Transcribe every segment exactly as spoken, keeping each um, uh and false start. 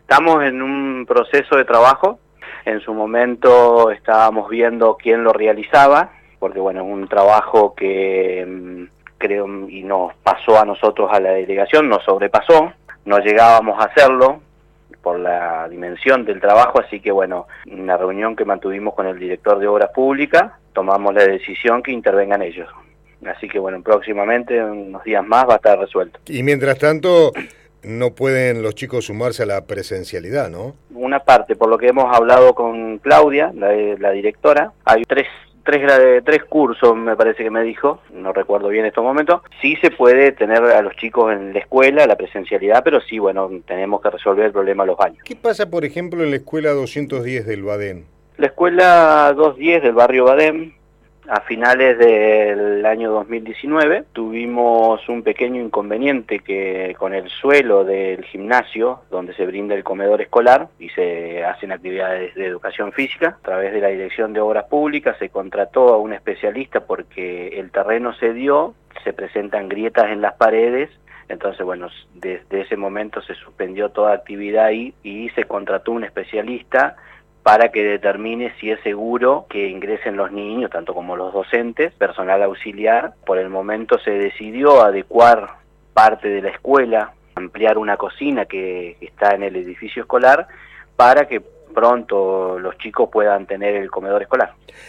Estamos en un proceso de trabajo. En su momento estábamos viendo quién lo realizaba, porque bueno, es un trabajo que creo y nos pasó a nosotros, a la delegación, nos sobrepasó, no llegábamos a hacerlo por la dimensión del trabajo, así que bueno, en una reunión que mantuvimos con el director de Obras Públicas, tomamos la decisión que intervengan ellos. Así que bueno, próximamente, en unos días más, va a estar resuelto. Y mientras tanto, no pueden los chicos sumarse a la presencialidad, ¿no? Una parte, por lo que hemos hablado con Claudia, la, la directora, hay tres, tres, tres cursos, me parece que me dijo, no recuerdo bien en estos momentos. Sí se puede tener a los chicos en la escuela, la presencialidad, pero sí, bueno, tenemos que resolver el problema de los baños. ¿Qué pasa, por ejemplo, en la escuela doscientos diez del Badén? La escuela doscientos diez del barrio Badén, a finales del año dos mil diecinueve, tuvimos un pequeño inconveniente que con el suelo del gimnasio, donde se brinda el comedor escolar y se hacen actividades de educación física. A través de la Dirección de Obras Públicas se contrató a un especialista porque el terreno cedió, se presentan grietas en las paredes. Entonces, bueno, desde ese momento se suspendió toda actividad ahí y se contrató un especialista para que determine si es seguro que ingresen los niños, tanto como los docentes, personal auxiliar. Por el momento se decidió adecuar parte de la escuela, ampliar una cocina que está en el edificio escolar, para que pronto los chicos puedan tener el comedor escolar.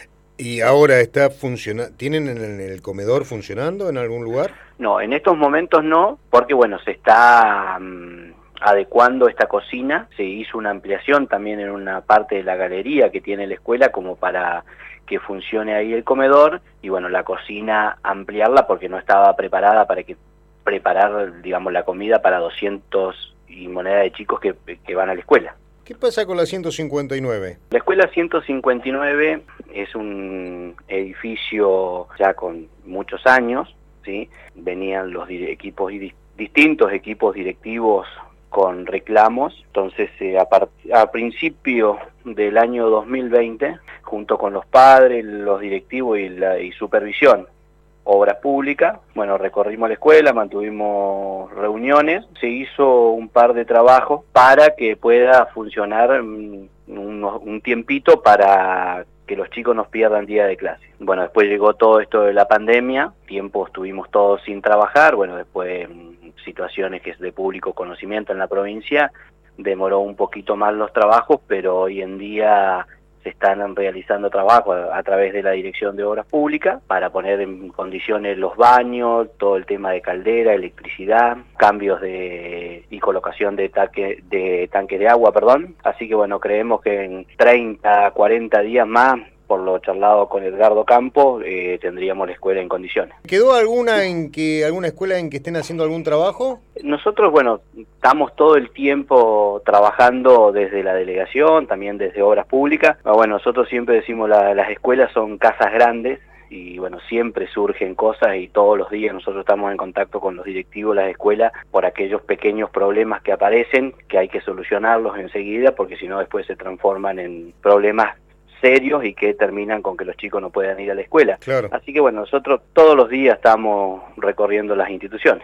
¿Y ahora está funcionando? ¿Tienen el, el comedor funcionando en algún lugar? No, en estos momentos no, porque bueno, se está um, adecuando esta cocina. Se hizo una ampliación también en una parte de la galería que tiene la escuela como para que funcione ahí el comedor, y bueno, la cocina ampliarla porque no estaba preparada para que preparar, digamos, la comida para doscientos y moneda de chicos que, que van a la escuela. ¿Qué pasa con la ciento cincuenta y nueve? La escuela ciento cincuenta y nueve es un edificio ya con muchos años, ¿sí? Venían los equipos distintos equipos directivos con reclamos. Entonces eh, a, a principio del año dos mil veinte, junto con los padres, los directivos y la y supervisión, Obras Públicas, bueno, recorrimos la escuela, mantuvimos reuniones, se hizo un par de trabajos para que pueda funcionar un, un tiempito para que los chicos no pierdan día de clase. Bueno, después llegó todo esto de la pandemia, tiempo estuvimos todos sin trabajar, bueno, después situaciones que es de público conocimiento en la provincia, demoró un poquito más los trabajos, pero hoy en día se están realizando trabajos a, a través de la Dirección de Obras Públicas para poner en condiciones los baños, todo el tema de caldera, electricidad, cambios de y colocación de, taque, de tanque de agua, perdón. Así que bueno, creemos que en treinta, cuarenta días más, por lo charlado con Edgardo Campos, eh, tendríamos la escuela en condiciones. ¿Quedó alguna en que alguna escuela en que estén haciendo algún trabajo? Nosotros, bueno, estamos todo el tiempo trabajando desde la delegación, también desde Obras Públicas. Bueno, nosotros siempre decimos la, las escuelas son casas grandes y bueno, siempre surgen cosas y todos los días nosotros estamos en contacto con los directivos de las escuelas por aquellos pequeños problemas que aparecen, que hay que solucionarlos enseguida, porque si no después se transforman en problemas serios y que terminan con que los chicos no puedan ir a la escuela. Claro. Así que bueno, nosotros todos los días estamos recorriendo las instituciones.